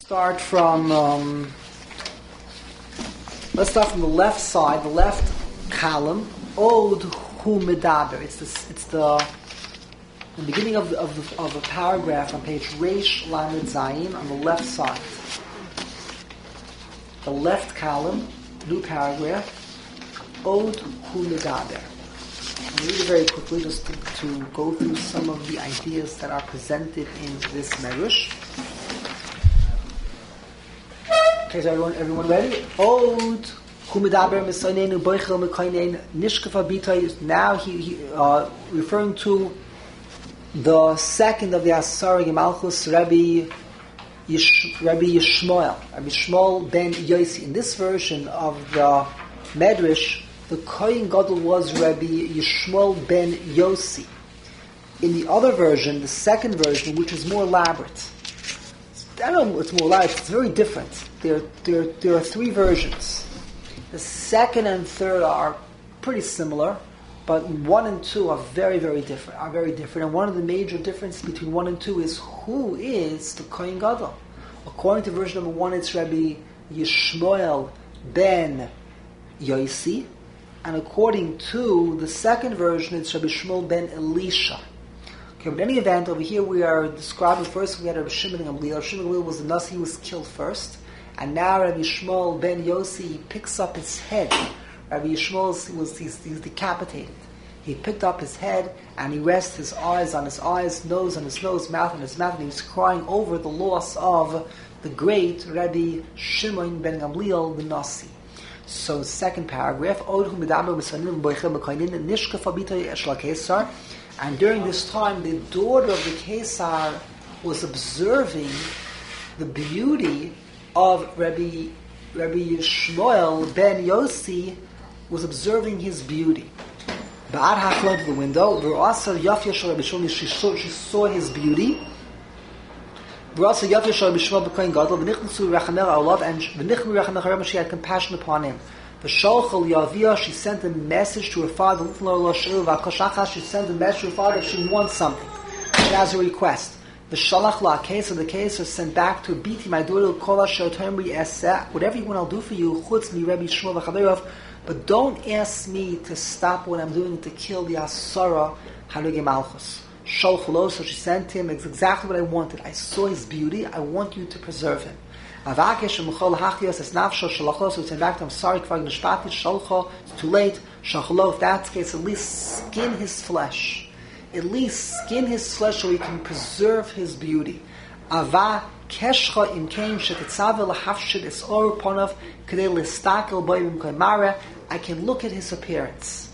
Start from. Let's start from the left side, the left column. Od hu medaber. It's the beginning of a paragraph on page Reish Lamed Zayin on the left side. The left column, new paragraph. Od hu medaber. I'll read it very quickly just to go through some of the ideas that are presented in this medrash. Okay, so everyone ready? Od hu medaber misaynenu boichel mekaynen nishkafa bitay. Now he referring to the second of the Asari Gemalchus, Rabbi Yishmael ben Yossi. In this version of the Medrash, the Kohen Gadol was Rabbi Yishmael ben Yossi. In the other version, the second version, which is more elaborate, I don't know, it's more elaborate, it's very different. There are three versions. The second and third are pretty similar, but 1 and 2 are very different. And one of the major differences between 1 and 2 is who is the Kohen Gadol. According to version number 1, it's Rabbi Yishmael ben Yossi, and according to the second version, it's Rabbi Shmuel ben Elisha. Okay, but in any event, over here we are describing first we had Rabbi Shimon ben Gamliel. Shimon ben Gamliel was the Nasi who was killed first, and now Rabbi Shmuel ben Yossi picks up his head. Rabbi Yishmael he's decapitated. He picked up his head and he rests his eyes on his eyes, nose on his nose, mouth on his mouth, and he's crying over the loss of the great Rabbi Shimon ben Gamliel, the Nasi. So, second paragraph, and during this time, the daughter of the Kesar was observing the beauty of Rabbi Yishmael ben Yossi, was observing his beauty. Ba'ad hachla to the window, she saw his beauty. And she had compassion upon him. She sent a message to her father. She sent a message to her father that she wants something. She has a request. The case of the case was sent back to Biti, my daughter, whatever you want, I'll do for you. But don't ask me to stop what I'm doing to kill the Asara Haruge Malchus. So she sent him, it's exactly what I wanted. I saw his beauty, I want you to preserve him. So he turned back to him, I'm sorry, it's too late. If that's the case, at least skin his flesh. At least skin his flesh so he can preserve his beauty. I can look at his appearance.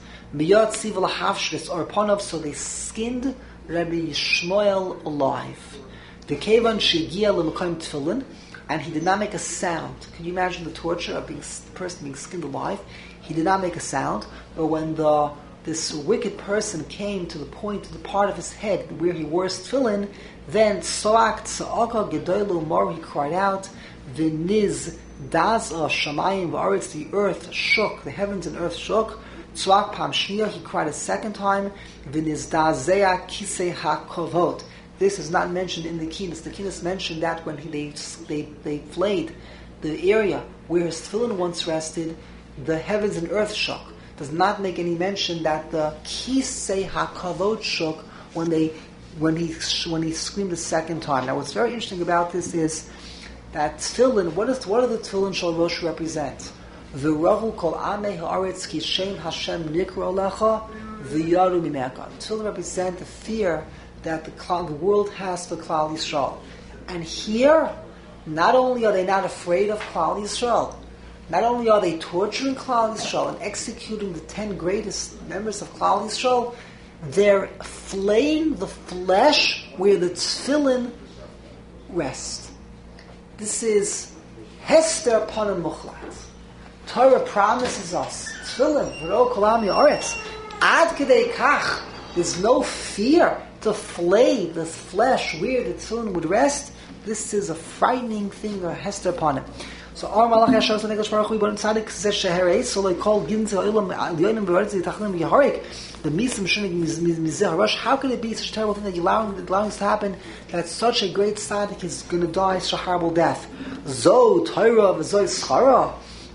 So they skinned Rabbi Yishmael alive. The Kevan Shegia L'Mekoyim Tefillin, and he did not make a sound. Can you imagine the torture of the person being skinned alive? He did not make a sound. But when this wicked person came to the part of his head where he wore his tefillin, then Soak Tza'aka Gedoylu Mor, he cried out, V'niz Daza Shamayim V'aretz, the earth shook, the heavens and earth shook. Tzwak Pam Shniya, he cried a second time, V'niz Dazea Kisei HaKovot. This is not mentioned in the Kinas. The Kinas mentioned that when they flayed the area where his tefillin once rested, the heavens and earth shook. Does not make any mention that the Kisei HaKavod shook when he screamed the second time. Now, what's very interesting about this is that tefillin. What do the tefillin Shal Rosh represent? The Rahu Kol Amei Haaretz Ki Shem Hashem Nikro Lecha V'Yaru Mimeka. Tefillin represent the fear that the world has for Klal Yisrael. And here, not only are they not afraid of Klal Yisrael, not only are they torturing Klal Yisrael and executing the 10 greatest members of Klal Yisrael, they're flaying the flesh where the tefillin rest. This is Hester Panim Muchlat. Torah promises us tefillin v'ro kolam yaretz ad kedei kach. There's no fear to flay the flesh where the tefillin would rest. This is a frightening thing, a Hester upon it. So our Malach Yashar San English Baruch Hu Yibon Tzadik Zeh Sheherei, so they call Gin Zeh Olam Alyonim B'Aretz Yitachlim Yehorik, the Misim Shinig Mizeh Harash. How could it be such a terrible thing that you're allowing this to happen, that such a great tzaddik is going to die such a horrible death? Zo Torah v'zo Schara.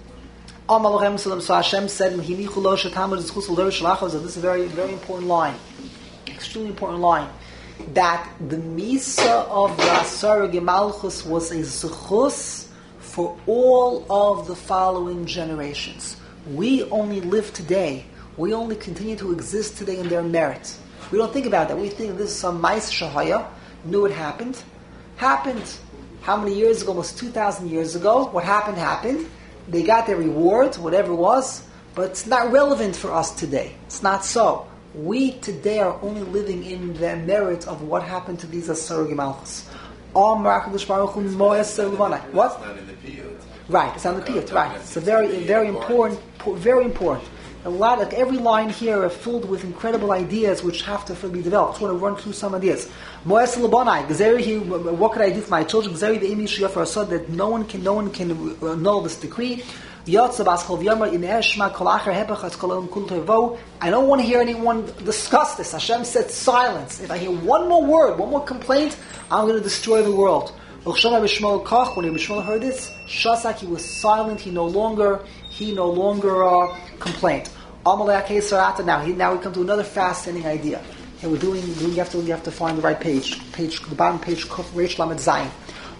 So Hashem said, "This is a very, very important line, extremely important line, that the Misa of the Asar Gemalchus was a zechus for all of the following generations. We only live today. We only continue to exist today in their merit. We don't think about that. We think this is some mais shahaya. Knew it happened. Happened. How many years ago? Almost 2,000 years ago. What happened. They got their reward, whatever it was, but it's not relevant for us today. It's not so. We today are only living in the merit of what happened to these Asar Gemalchus. What? It's not in the piyut. Right, it's on the piyut, right. It's a very, very important, very important. A lot, like every line here are filled with incredible ideas which have to be developed. I just want to run through some ideas. What could I do for my children? That no one can annul this decree. I don't want to hear anyone discuss this. Hashem said silence. If I hear one more word, one more complaint, I'm going to destroy the world. When Yishmael heard this, Shasak, he was silent. He no longer complained. Now we come to another fascinating idea. And you have to find the right page, the bottom page, Reish Lamed Zayin.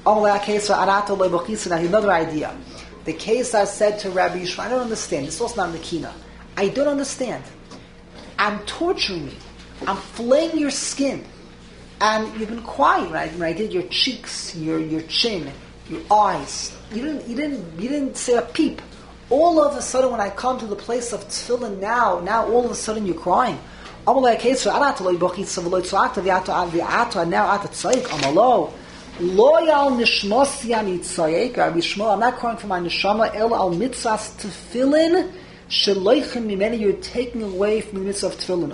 Now another idea. The case I said to Rabbi Yishmael, I don't understand. This is also not in the Kina. I don't understand. I'm torturing you. I'm flaying your skin. And you've been quiet when I did your cheeks, your chin, your eyes. You didn't say a peep. All of a sudden, when I come to the place of tefillin now all of a sudden you're crying. Now I'm not crying for my neshama. El al mitzvahs tefillin sheloichem mimeni. You're taking away from the mitzvah of tefillin.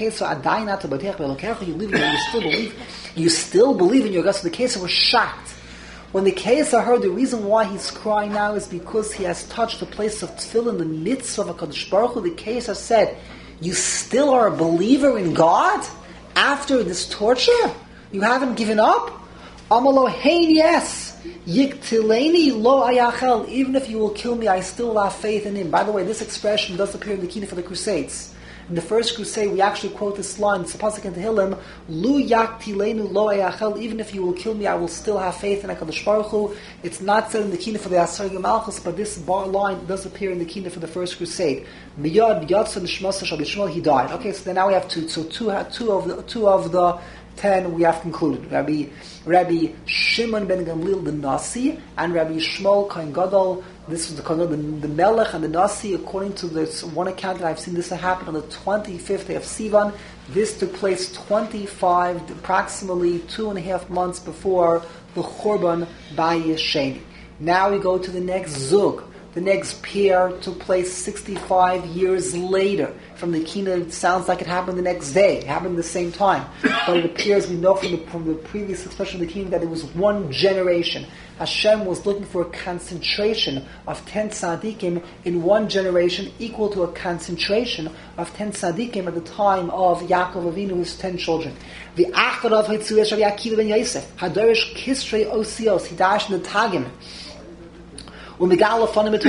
You still believe in your God. So the case was shocked. When the case heard the reason why he's crying now is because he has touched the place of tefillin, the mitzvah of HaKadosh Baruch Hu. The case said, you still are a believer in God after this torture? You haven't given up? Amalo, hey, yes. Yiktileni lo ayachel. Even if you will kill me, I still have faith in him. By the way, this expression does appear in the Kina for the Crusades. In the first crusade, we actually quote this line, it's a pasuk in Tehillim, Lu yaktilenu lo ayachel. Even if you will kill me, I will still have faith in HaKadosh Baruch Hu. It's not said in the Kina for the Asar Gemalchus, but this line does appear in the Kina for the first crusade. Miyad b'yatsa nishmasa shal Yishmael, he died. Okay, so then now we have two. So two of the 10 we have concluded. Rabbi Shimon ben Gamliel the Nasi and Rabbi Shmuel Kohen Gadol. This was the Melech and the Nasi. According to this one account that I've seen, this happened on the 25th day of Sivan. This took place approximately 2.5 months before the Churban Bayis Sheni. Now we go to the next Zug. The next pair took place 65 years later. From the Kina, it sounds like it happened the next day. It happened at the same time. But it appears, we know from the previous expression of the Kina, that it was one generation. Hashem was looking for a concentration of 10 tzaddikim in one generation, equal to a concentration of 10 tzaddikim at the time of Yaakov Avinu, his 10 children. The Acharav Hitzuyesh of Yaakov ben Yosef, Hadorish Kisrei Osios, Hidash in the Tagim. He revealed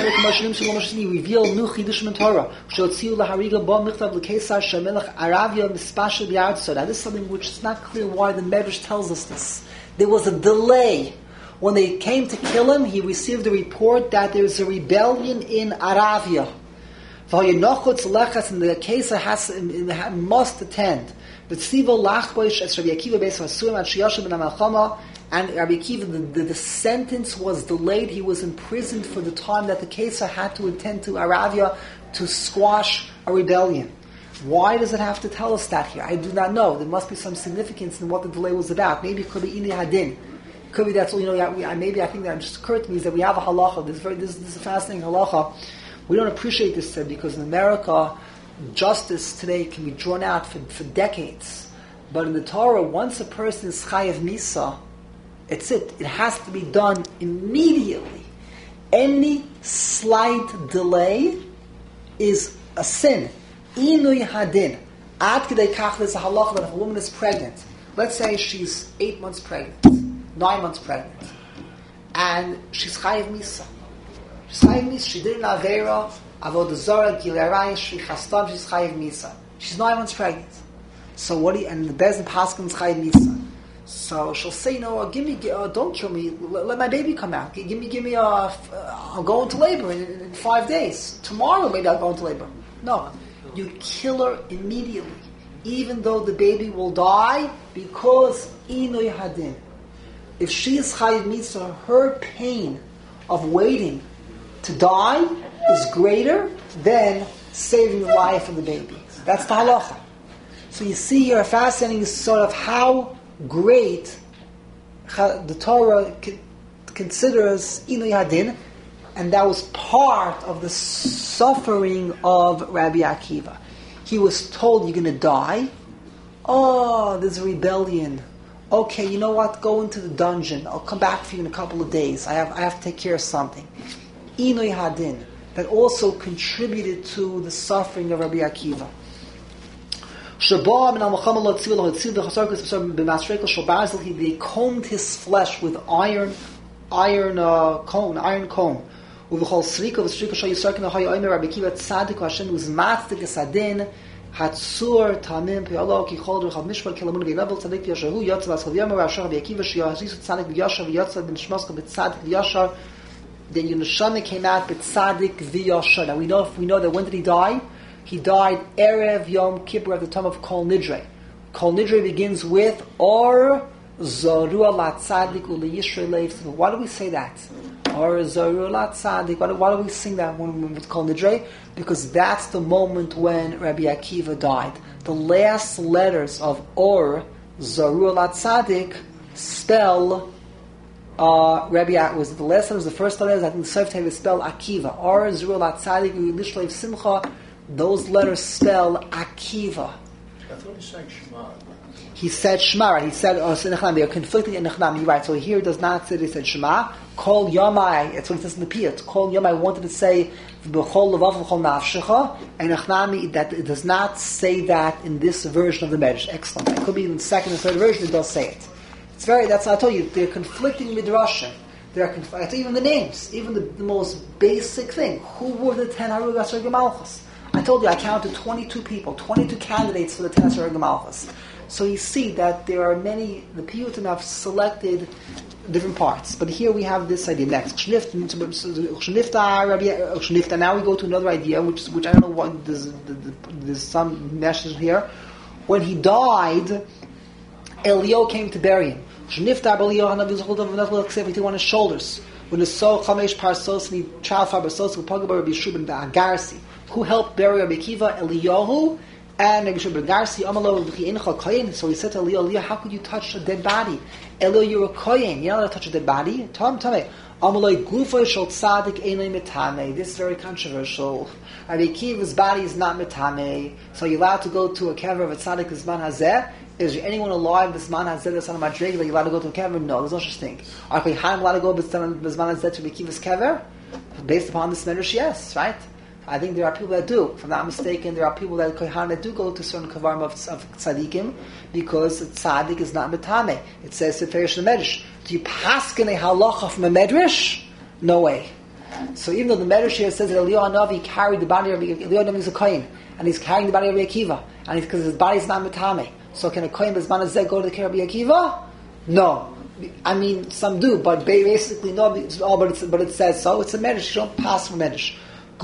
new chidushim in Torah. Now this is something which is not clear why the Medrash tells us this. There was a delay. When they came to kill him, he received a report that there is a rebellion in Aravia. And the case must attend. And Rabbi Akiva, the sentence was delayed. He was imprisoned for the time that the Kesar had to attend to Aravia to squash a rebellion. Why does it have to tell us that here? I do not know. There must be some significance in what the delay was about. Maybe it could be Ini Hadin. Could be that's, maybe I think that just occurred to me is that we have a halacha. This is a fascinating halacha. We don't appreciate this because in America, justice today can be drawn out for decades. But in the Torah, once a person is chayav misa, it's it. It has to be done immediately. Any slight delay is a sin. Inui hadin. Ad k'dei kach, there's a halacha that if a woman is pregnant, let's say she's 8 months pregnant, 9 months pregnant, and she's chayiv misa. She's chayiv misa. She did an avera, avodah zara, gilei arayis, she's chayiv misa. She's 9 months pregnant. So what do you, and the Bezin Paskin's chayiv misa. So she'll say, give me, don't kill me, let my baby come out. Give me, I'll go into labor in 5 days. Tomorrow maybe I'll go into labor. No, you kill her immediately, even though the baby will die, because Inui Hadin. If she is chayiv mitzvah, her pain of waiting to die is greater than saving the life of the baby. That's the halacha. So you see here a fascinating sort of how great the Torah considers Inui Hadin, and that was part of the suffering of Rabbi Akiva. He was told, you're going to die. Oh, there's a rebellion. Okay, you know what? Go into the dungeon. I'll come back for you in a couple of days. I have to take care of something. Inui Hadin, that also contributed to the suffering of Rabbi Akiva. They combed his flesh with iron comb. ובכל סריקה וסריקה שהיו סרקים לחי אומר רבי עקיבא צדיק והשם וזמצדיק הסדין הצור תאמין פעלו כי כל דרך המשפט כלמון וינבל צדיק וישר הוא יוצא ועשו ויאמר ואשר רבי עקיבא שיחזיסו צדיק וישר ויוצא בנשמסקו בצדיק וישר. Then Yonashana came out b'tzadik v'yashar. Now we know that when did he die? He died Erev Yom Kippur at the time of Kol Nidre. Kol Nidre begins with Or Zarua La Tzadik Uli Yishrei Leiv. Why do we say that? Or Zarua La Tzadik. Why do we sing that when it's Kol Nidre? Because that's the moment when Rabbi Akiva died. The last letters of Or Zarua La Tzadik spell Rabbi was the last letters, the first letters. I think the Seif Tev is spelled Akiva. Or Zarua La Tzadik Uli Yishrei Simcha. Those letters spell Akiva. I thought he said Shema. He said Shema, right? He said, they are conflicting in Nechnam. You're right. So here it does not say they said Shema. Kol Yomai, it's what it says in the Piyut. Kol Yomai wanted to say B'chol Levav B'chol Nafshecha, and Nechnami, that it does not say that in this version of the Medrash. Excellent. It could be in the second and third version it does say it. It's very, that's what I told you, they're conflicting midrashim. Even the names, even the most basic thing. Who were the 10 Harug Asher Gemalchus? I told you I counted 22 people, 22 candidates for the 10 Asher Gemalchus. So you see that there are many, the Piyutim have selected different parts. But here we have this idea next. Shnifta, now we go to another idea, which I don't know what, there's some message here. When he died, Elio came to bury him. Shnifta he on his shoulders. When he saw Chamesh Parsos, and he child Fabersos, who Pagabar Rabbi Shubin Ba'agarsi, who helped bury Rabbi Akiva, Eliyahu, and Rabbi Shubin Garsi, Amalo V'chi'incha Koyin. So he said to Eliyahu, how could you touch a dead body? Eliyahu, you're a Koyin. You're not allowed to touch a dead body. Tame. Amaloi Gufa Shal Tzadik Einoi Metame. This is very controversial. Rabbi Akiva's body is not Metame. So you're allowed to go to a kever of a Tzadik Zman Hazeh. Is there anyone alive this man has said this on a madrig that you're allowed to go to a kever? No, there's no such thing. Are Kohanim allowed to go this man has said to Akiva's kever? Based upon this medrash, yes, right? I think there are people that do. If I'm not mistaken, there are people that Kohanim that do go to certain kavarim of tzaddikim because tzaddik is not metame. It says Seferish the medrash. Do you paskin a halacha from a medrash? No way. So even though the medrash here says that Eliyahu Hanavi carried the body of Eliyahu Hanavi is a kohen, and he's carrying the body of Rabbi Akiva, and it's because his body is not metame. So can a kohen bezman hazeh go to the care of Rabbi Akiva? No. I mean, some do, but basically no. But it says so. It's a medrash. You don't pass from medrash.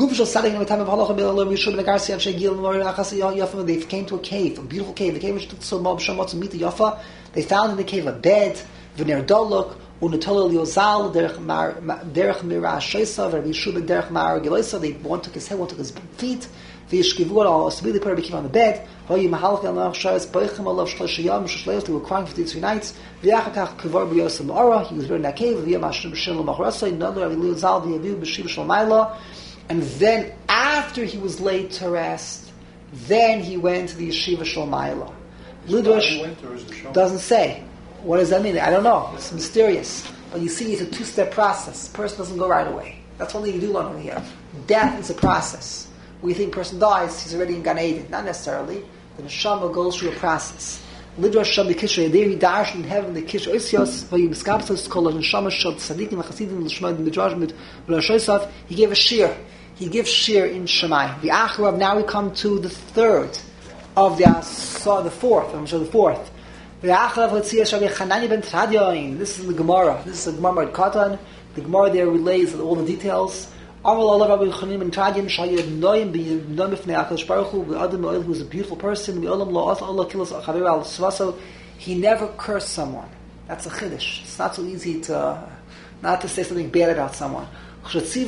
They came to a cave, a beautiful cave. They came to meet the Yafa. They found in the cave a bed. V'ner dolok unatol liozal derech mira sheisa v'Rabbi Shubin derech mara geloisa. They one took his head, one took his feet. V'yishkivu al osbili put Rabbi Akiva on the bed. Hoyi mahalach el nach shayis boichem alav shlosh yom shlosh. They were crying for 3 nights. V'yachakach kvar b'yosem ma'ara. He was buried in that cave. V'yam Hashem b'shem l'machrasa. Another Rabbi Liozal v'yaviu b'shiv shalmayla. And then, after he was laid to rest, then he went to the Yeshiva Shalmayla. Lidrash doesn't say. What does that mean? I don't know. It's mysterious. But you see, it's a 2-step process. A person doesn't go right away. That's one thing you do learn over here. Death is a process. When you think a person dies, he's already in Gan Eden. Not necessarily. The neshama goes through a process. Lidrash Shab Kisha, there he dashed in heaven the Kish Oisios, Vayim Skapsos, Kol Shamash Shad Sadiqim, Chasidim, Lishmad, Midrash, Mit Rashosav, he gave a shir. He gives shir in Shemai. The Acharav, now we come to the third of the fourth. The Acharav, let's see, Chananya ben Tradion. This is the Gemara. This is the Gemara at Katan. The Gemara there relays all the details. Amal Allah Rabbi Chanim ben Tradion, Shayed Noim, Noim B'fnei HaKadosh Baruch Hu, Adam Oil, who was a beautiful person, Olam Lo Allah Kilos Achaver Al Svaso. He never cursed someone. That's a chiddush. It's not so easy not to say something bad about someone. When the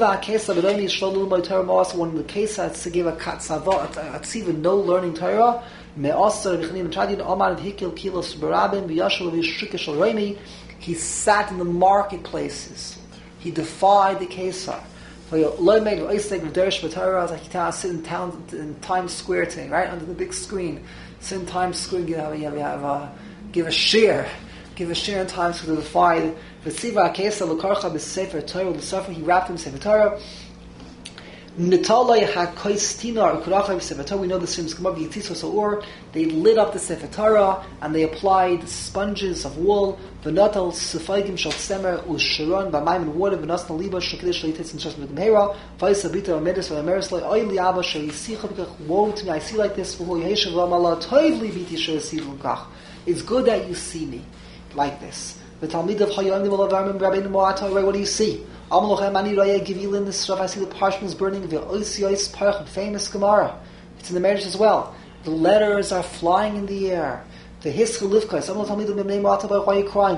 case is to give a tzava, no learning Torah, he sat in the marketplaces. He defied the Kesar. I sit in town in Times Square today, right under the big screen. Sit in Times Square, give a share in Times Square to defy. He wrapped him in Sefer Torah. We know this from Gemara. They lit up the Sefer Torah and they applied sponges of wool. And water. Woe to me! I see like this. It's good that you see me like this. The Talmid of Chayyim what do you see? I see the parchments burning. The famous Gemara. It's in the marriage as well. The letters are flying in the air. The Hiskal Livkais. Why are you crying?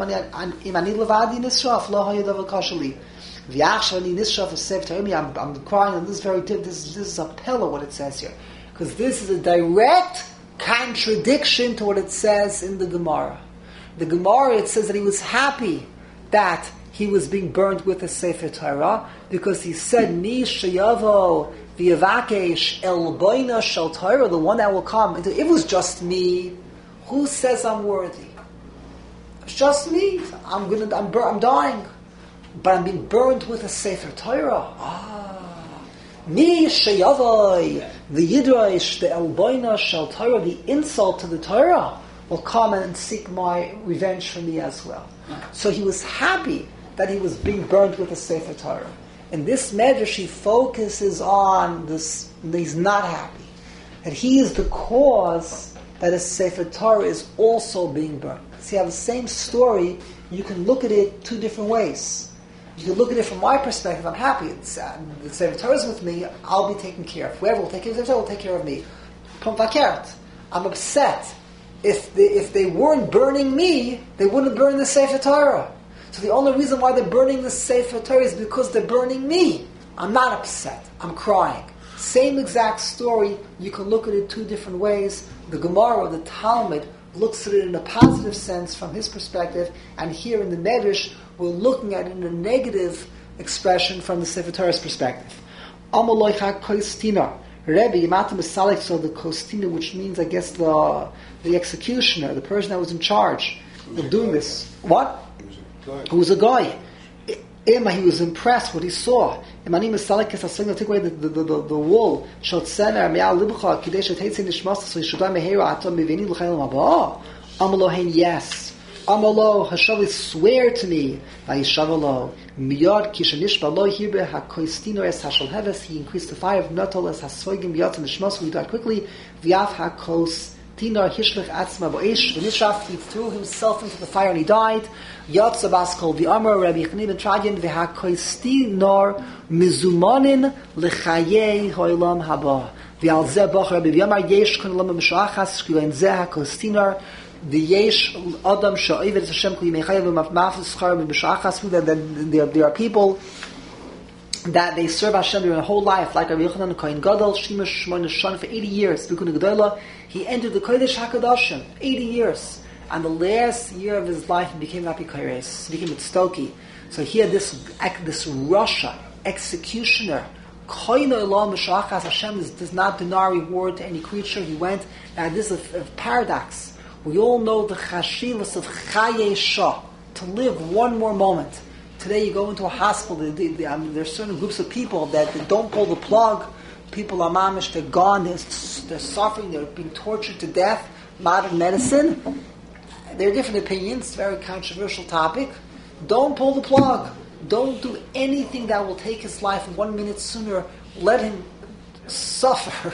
I'm crying, and this is very deep. This is a pillar, what it says here. Because this is a direct contradiction to what it says in the Gemara. The Gemara, it says that he was happy that he was being burnt with a Sefer Torah because he said, "Mi sheyavo v'yavakesh el boina shel Torah," the one that will come. If it was just me, who says I'm worthy? It's just me. I'm dying, but I'm being burnt with a Sefer Torah. Mi sheyavo v'yidrash the el boina shel Torah, the insult to the Torah, will come and seek my revenge for me as well. So he was happy that he was being burnt with a Sefer Torah. And this Medrash, he focuses on this, he's not happy. That he is the cause that a Sefer Torah is also being burnt. See, you have the same story, you can look at it two different ways. You can look at it from my perspective, I'm happy, the Sefer Torah is with me, I'll be taken care of. Whoever will take care of the Sefer Torah will take care of me. I'm upset. If they weren't burning me, they wouldn't burn the Sefer Torah. So the only reason why they're burning the Sefer Torah is because they're burning me. I'm not upset. I'm crying. Same exact story. You can look at it two different ways. The Gemara, the Talmud, looks at it in a positive sense from his perspective, and here in the Medrash, we're looking at it in a negative expression from the Sefer Torah's perspective. Amaloi HaKoistina. Rebbe, Yamatim Esalik, so the Kostina, which means, I guess, the executioner, the person that was in charge of doing this. What? Who was a guy. He was impressed what he saw. Take away the wool. Yes. Amalo Hashavi, swear to me. Vayishavalo miyad kishanishbalo hirbe hakoistino es hashal heves. He increased the fire of Notol as hasvoigim yat and nishmas. He died quickly. V'yaf hakos tinar hishlech atzma boish. V'nishaf, he threw himself into the fire and he died. Yat sabas kol v'amar Rabbi Chanim ben Tradion v'hakoistinor mizumanin lechayei hoilam haba. V'al zebach Rabbi V'yamar yesh kun lama mishachas shkilen zeh hakoistinor. The yesh adam sha'ivet Hashem kli mechayev mafmafis schar b'shachas. There are people that they serve Hashem their whole life, like Rabbi Yochanan Kohen Gadol, Shemesh Shmona Shon for 80 years. Bikun Gedola, he entered the Kodesh Hakadoshim 80 years, and the last year of his life he became Rapi Kaires, he became Tztoki. So he had this Rasha executioner. Kohen Olam B'shachas. Hashem does not deny reward to any creature. He went, and this is a paradox. We all know the chashivas of Chaye Shah, to live one more moment. Today you go into a hospital, there are certain groups of people that they don't pull the plug. People are mamish, they're gone, they're suffering, they're being tortured to death. modern medicine. There are different opinions. It's a very controversial topic. Don't pull the plug. Don't do anything that will take his life 1 minute sooner. Let him suffer.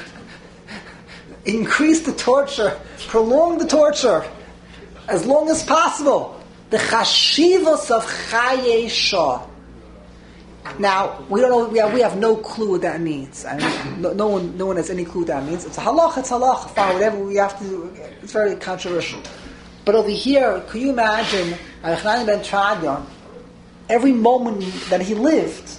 Increase the torture. Prolong the torture as long as possible. The chashivos of Chaye Shah. Now, we don't know. We have no clue what that means. I mean, no one has any clue what that means. It's a halacha. It's halacha. Fine, whatever we have to do. It's very controversial. But over here, can you imagine Yochanan ben Tradion? Every moment that he lived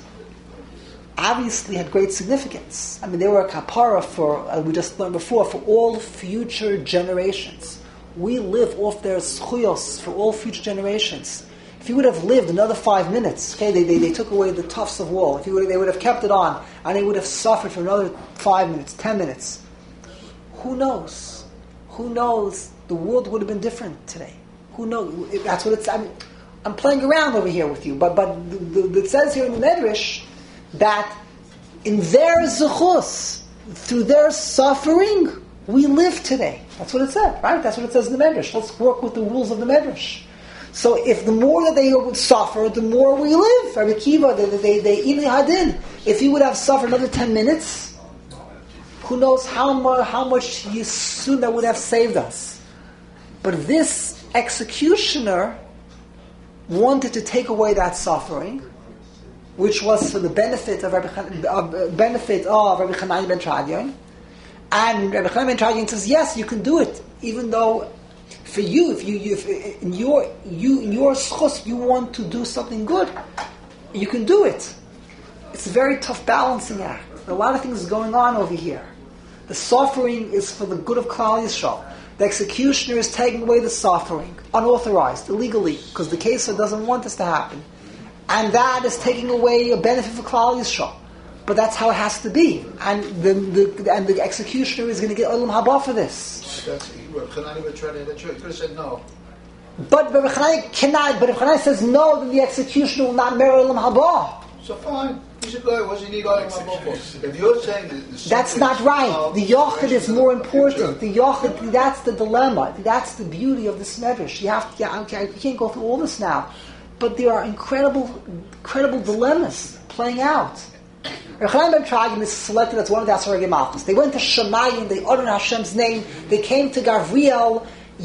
obviously had great significance. I mean, they were a kapara for, we just learned before, for all future generations. We live off their schuyos for all future generations. If he would have lived another 5 minutes, okay, they took away the tufts of wool. They would have kept it on, and he would have suffered for another 5 minutes, 10 minutes. Who knows? Who knows? The world would have been different today. Who knows? That's what it's. I mean, I'm playing around over here with you, but it says here in the Medrash that in their zechus, through their suffering, we live today. That's what it said, right? That's what it says in the Medrash. Let's work with the rules of the Medrash. So if the more that they would suffer, the more we live. Rabbi Akiva, they even hadin. If he would have suffered another 10 minutes, who knows how much Yisud that would have saved us. But this executioner wanted to take away that suffering, which was for the benefit of Rabbi Chananya ben Tradion. And Rabbi Chananya ben Tradion says, yes, you can do it, even though for you, if in your schus you want to do something good, you can do it. It's a very tough balancing act. There are a lot of things going on over here. The suffering is for the good of Klal Yisrael. The executioner is taking away the suffering, unauthorized, illegally, because the Kesar doesn't want this to happen. And that is taking away a benefit for Klal Yisrael. But that's how it has to be. And the executioner is going to get Olam Haba for this. Rabbi Chananya would try to hit a trick. He could have said no. But Rabbi Chananya cannot. But if Chananya says no, then the executioner will not merit Olam Haba. So fine. He's a guy. What does he need Olam Haba for? If you're saying that's not right. The Yochid is more important. The Yochid, that's the dilemma. That's the beauty of this medrash. You have to. I can't go through all this now, but there are incredible dilemmas playing out. Yochanan ben Tradion is selected as one of the Asarei Malchus. They went to Shemayim, they uttered Hashem's name, they came to Gavriel.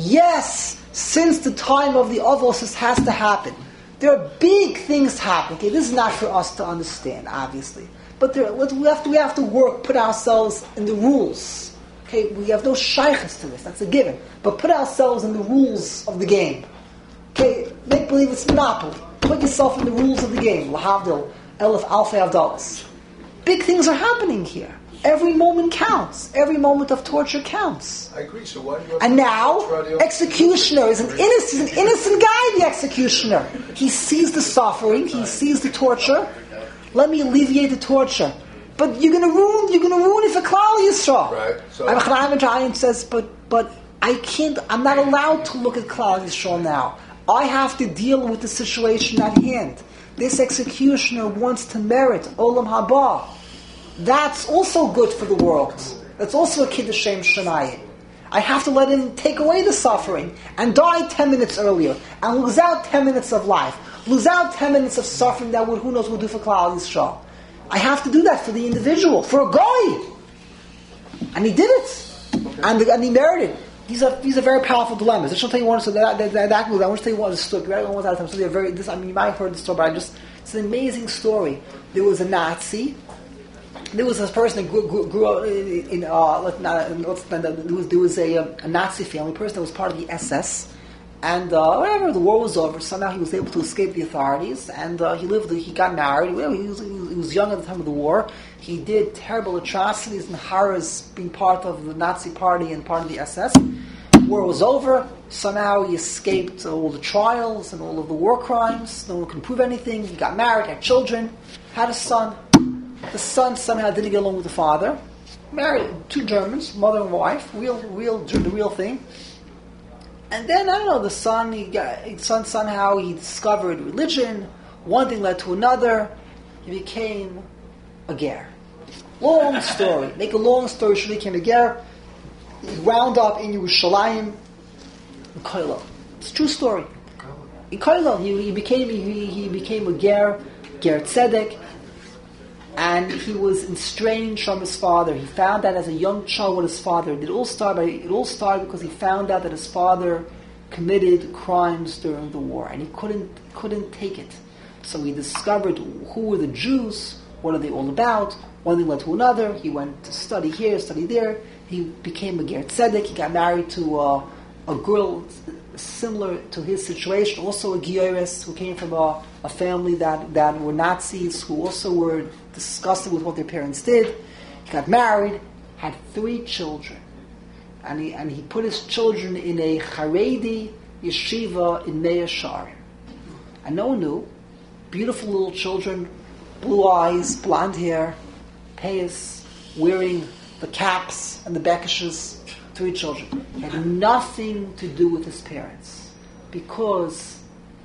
Yes, since the time of the Avos, this has to happen. There are big things happening. Okay, this is not for us to understand, obviously. But we have to work, put ourselves in the rules. Okay, we have no shaykhs to this, that's a given. But put ourselves in the rules of the game. Okay, make believe it's Monopoly. Put yourself in the rules of the game. Lahavdil, Elif Alfei Avdalas. Big things are happening here. Every moment counts. Every moment of torture counts. I agree. So why do you? And now, executioner is an innocent guy. The executioner. He sees the suffering. He sees the torture. Let me alleviate the torture. But you're going to ruin it for Klal Yisrael. Right. So Rabbi Chananya ben Tradion says, but I can't. I'm not allowed to look at Klal Yisrael now. I have to deal with the situation at hand. This executioner wants to merit Olam Haba. That's also good for the world. That's also a Kiddush Shem Shemayim. I have to let him take away the suffering and die 10 minutes earlier and lose out 10 minutes of life. Lose out 10 minutes of suffering that who knows will do for Klal Yisrael. I have to do that for the individual, for a goy. And he did it. Okay. And he merited it. These are very powerful dilemmas. I just want to tell you one. So I want to tell you one story. One time. So you might have heard the story, but it's an amazing story. There was a Nazi. There was this person that grew up in there was a Nazi family person that was part of the SS, and whenever the war was over, somehow he was able to escape the authorities, and he got married. He was young at the time of the war. He did terrible atrocities and horrors being part of the Nazi party and part of the SS. War was over. Somehow he escaped all the trials and all of the war crimes. No one could prove anything. He got married, had children, had a son. The son somehow didn't get along with the father. Married 2 Germans, mother and wife, the real thing. And then I don't know. The son somehow he discovered religion. One thing led to another. He became a ger. Long story. Make a long story short, he became a ger. he wound up in Yerushalayim, in Koilo. It's a true story. In Koilo, he became a ger tzedek, and he was estranged from his father. He found out as a young child what his father did. It all started because he found out that his father committed crimes during the war, and he couldn't take it. So he discovered who were the Jews, what are they all about. One thing led to another. He went to study here, study there. He became a ger tzedek. He got married to a girl similar to his situation, also a Gioris, who came from a family that were Nazis, who also were disgusted with what their parents did. He got married, had 3 children, and he put his children in a Haredi yeshiva in Mea Shearim. And no one knew. Beautiful little children, blue eyes, blonde hair, payas, wearing the caps and the bekishes. 3 children. He had nothing to do with his parents because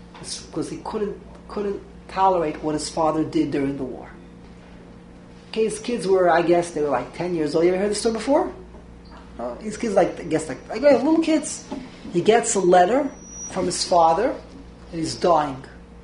he couldn't tolerate what his father did during the war. Okay, his kids were, I guess, they were like 10 years old. You ever heard this story before? His kids, like little kids. He gets a letter from his father, and he's dying.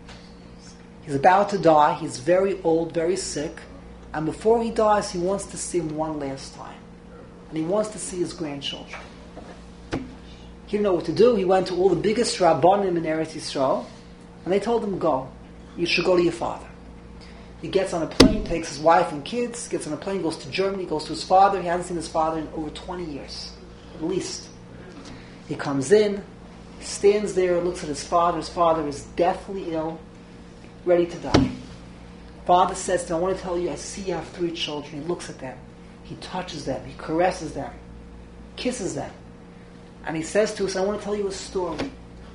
He's about to die. He's very old, very sick, and before he dies, he wants to see him one last time. And he wants to see his grandchildren. He didn't know what to do. He went to all the biggest Rabbanim in Eretz Yisrael, and they told him, go. You should go to your father. He gets on a plane, takes his wife and kids, gets on a plane, goes to Germany, goes to his father. He hasn't seen his father in over 20 years, at least. He comes in, he stands there, looks at his father. His father is deathly ill, ready to die. Father says to him, I want to tell you, I see you have 3 children. He looks at them. He touches them. He caresses them. Kisses them. And he says to us, I want to tell you a story.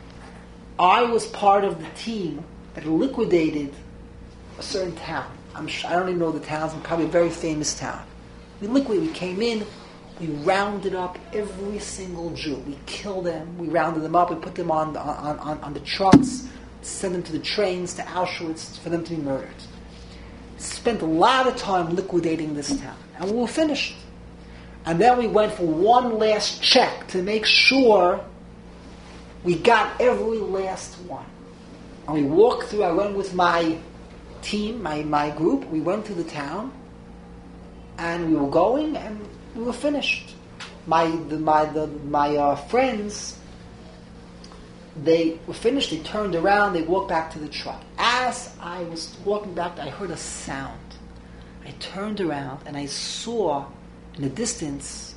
I was part of the team that liquidated a certain town. I don't even know the towns, but probably a very famous town. We came in, we rounded up every single Jew. We killed them, we rounded them up, we put them on the trucks, sent them to the trains to Auschwitz for them to be murdered. Spent a lot of time liquidating this town. And we were finished. And then we went for one last check to make sure we got every last one. And we walked through, I went with my team, my group, we went through the town, and we were going, and we were finished. My friends, they were finished, they turned around, they walked back to the truck. As I was walking back, I heard a sound. I turned around and I saw in the distance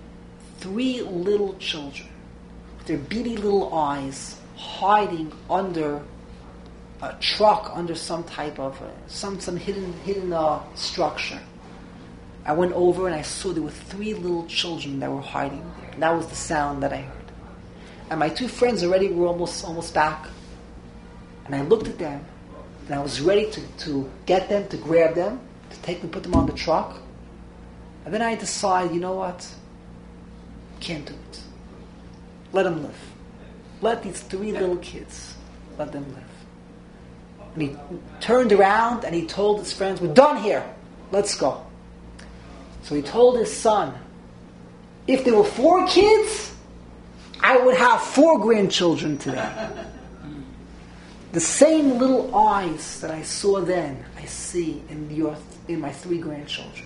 3 little children with their beady little eyes hiding under a truck, under some type of some hidden structure. I went over and I saw there were 3 little children that were hiding there. And that was the sound that I heard. And my 2 friends already were almost back. And I looked at them and I was ready to get them, to grab them, to take them, put them on the truck. And then I decided, you know what? Can't do it. Let them live. Let these 3 little kids, let them live. And he turned around and he told his friends, we're done here. Let's go. So he told his son, if there were 4 kids, I would have 4 grandchildren today. The same little eyes that I saw then, I see in my 3 grandchildren.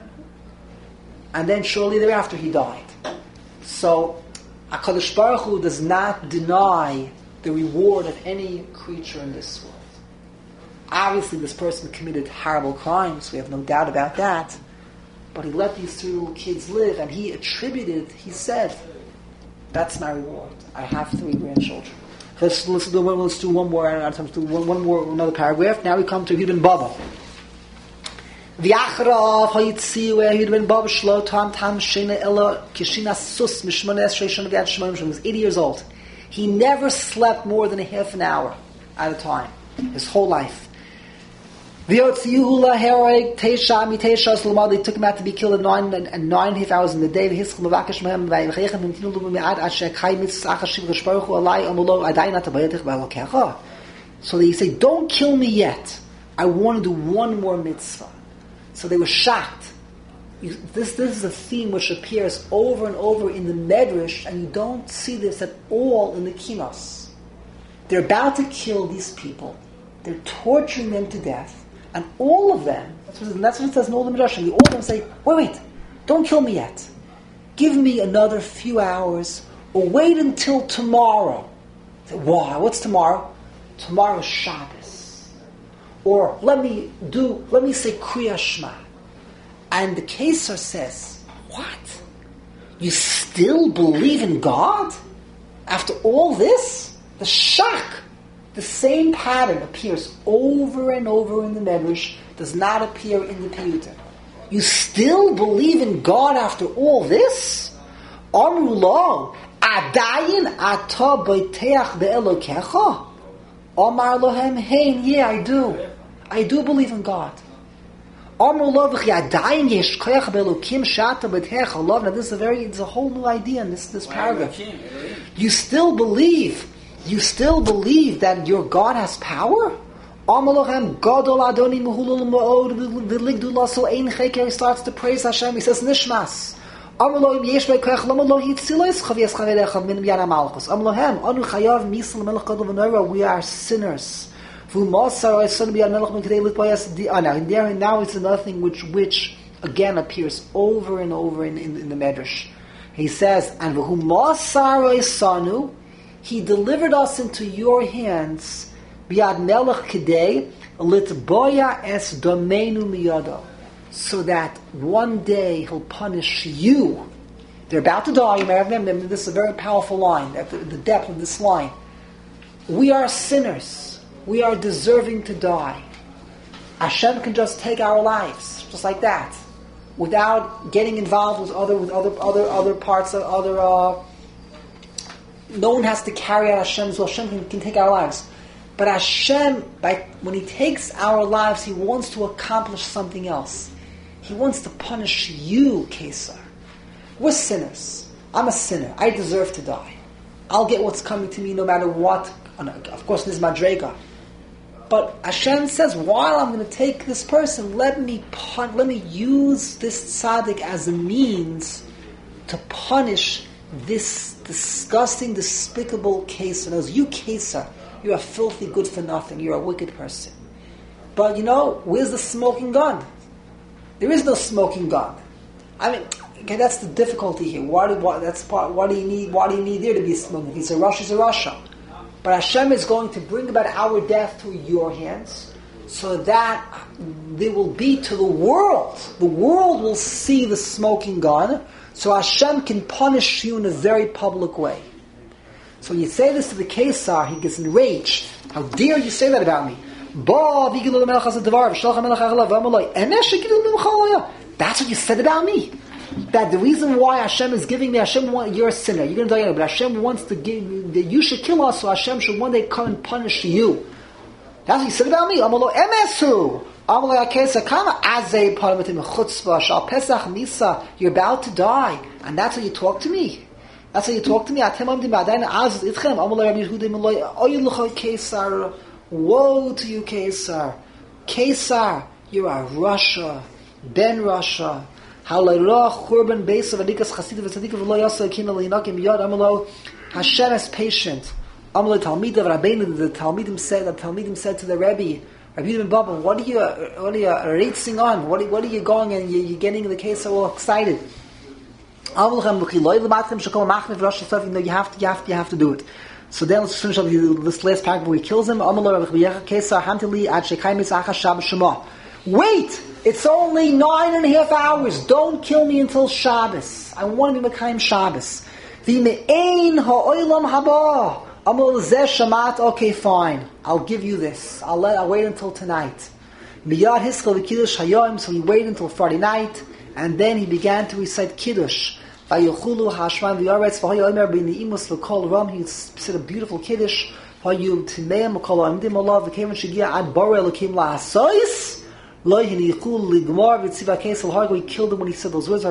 And then shortly thereafter, he died. So, HaKadosh Baruch Hu does not deny the reward of any creature in this world. Obviously, this person committed horrible crimes. We have no doubt about that. But he let these 3 little kids live, and he said, that's my reward. I have 3 grandchildren. Let's do one more. Another paragraph. Now we come to Yud ben Baba. V'achrav ha'yitziu Yud ben Baba shlo tam shena ela kishina sus mishmon esrei shana v'yad shmonim. He was 80 years old. He never slept more than a half an hour at a time. His whole life. They took him out to be killed at 9.5 hours in the day. So they say, don't kill me yet. I want to do one more mitzvah. So they were shocked. This is a theme which appears over and over in the Medrash, and you don't see this at all in the Kinos. They're about to kill these people. They're torturing them to death. And all of them, that's what it says in all the Medrash, and all of them say, wait, don't kill me yet. Give me another few hours, or wait until tomorrow. Say, why? What's tomorrow? Tomorrow's Shabbos. Or let me say Kriya Shema. And the Kesar says, what? You still believe in God? After all this? The shock. The same pattern appears over and over in the Medrash, does not appear in the Piyutim. You still believe in God after all this? Amru lo, adayin ata boiteach be'elokecha? Amar lohem, hein, yeah, I do. I do believe in God. Amru lo v'chiyadayin yesh koyach be'elokim shata boiteach alav. Now this is it's a whole new idea in this paragraph. You still believe that your God has power? He starts to praise Hashem. He says, Nishmas. We are sinners. Now it's another thing which again appears over and over in the Medrash. He says, and He delivered us into your hands, biad melech kidei litboya es domeinu miyado, so that one day He'll punish you. They're about to die. You may remember this is a very powerful line. At the depth of this line, we are sinners. We are deserving to die. Hashem can just take our lives, just like that, without getting involved with other parts of other. No one has to carry out Hashem's will. Hashem can take our lives. But Hashem, when He takes our lives, He wants to accomplish something else. He wants to punish you, Kesar. We're sinners. I'm a sinner. I deserve to die. I'll get what's coming to me no matter what. Of course, this is Madrega. But Hashem says, while I'm going to take this person, let me use this tzaddik as a means to punish this disgusting, despicable Kesar. As you, Kesar, you're a filthy, good for nothing. You're a wicked person. But where's the smoking gun? There is no smoking gun. I mean, okay, that's the difficulty here. What do you need? Why do you need there to be a smoking? If he's a Rasha. But Hashem is going to bring about our death through your hands, so that there will be to the world. The world will see the smoking gun, so Hashem can punish you in a very public way. So when you say this to the Kesar, he gets enraged. How dare you say that about me? That's what you said about me. That the reason why Hashem is giving me, you're a sinner, you're going to die, but Hashem wants to give, that you should kill us, so Hashem should one day come and punish you. That's what you said about me. You're about to die, and that's how you talk to me. That's how you talk to me. Woe to you, Kesar. Kesar, you are Russia, Ben Russia. Hashem is patient. The Talmidim said to the Rebbe, Rabbi Yehuda ben Baba, what are you racing on? What are you going and you're getting the case all excited? You have to do it. So then let's finish up this last paragraph where he kills him. Wait! It's only 9.5 hours. Don't kill me until Shabbos. I want to be Mekayim Shabbos. Okay, fine. I'll give you this. I'll wait until tonight. So he waited until Friday night, and then he began to recite Kiddush. He said a beautiful Kiddush. He killed him when he said those words.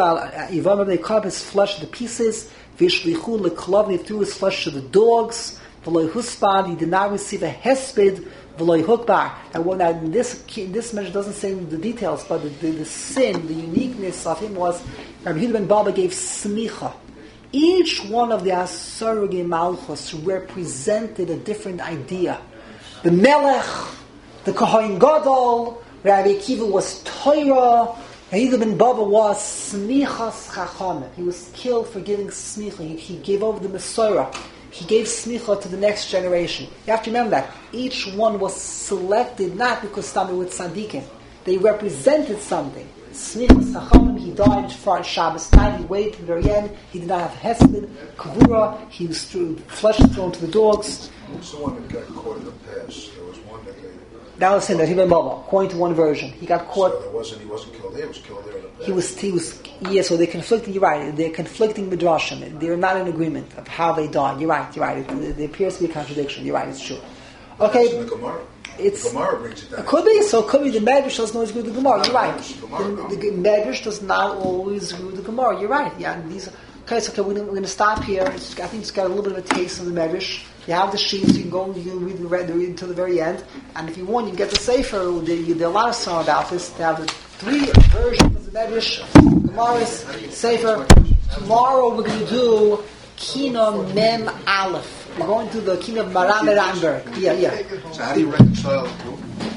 They cut his flesh to pieces. They threw his flesh to the dogs. V'loy huspad, he did not receive a hesped, v'loy hukbar. And what now this measure doesn't say the details, but the sin, the uniqueness of him was Rabbi Yehuda ben Baba gave smicha. Each one of the Asurugei Malchus represented a different idea. The Melech, the Kohen Gadol, Rabbi Akiva was Torah, Rabbi Yehuda ben Baba was Smichas Chachamim. He was killed for giving smicha. He gave over the Mesorah. He gave smicha to the next generation. You have to remember that. Each one was selected not because they were tzaddikim. They represented something. Smichas Chachamim, he died for Shabbos night, he waited to the very end, he did not have hesped, kavura, he was flesh thrown to the dogs. Who's the one that got caught in the past? There was one that That was him, that he ben Baba, according to one version. He got caught. So he wasn't killed there, he was killed there in the past. He was, yeah, so they're conflicting, you're right, they're conflicting midrashim. They're not in agreement of how they died. You're right. There appears to be a contradiction. You're right, it's true. Okay. It's in the Gemara. It's, Gemara brings it down. It could be, so it could be the Medrash doesn't always agree with the Gemara. You're right. The Medrash does not always agree with the Gemara. You're right. Yeah, and these. Okay, so we're going to stop here. I think it's got a little bit of a taste of the Medrash. You have the sheet, so you can go and you can read the read until the very end. And if you want, you can get the Sefer. There are a lot of songs about this. They have the 3 versions of the Medrash, Gemara's Sefer. Tomorrow we're going to do Kina Mem Aleph. We're going to the King of Maram Ramberg. Yeah. So how do you reconcile the two?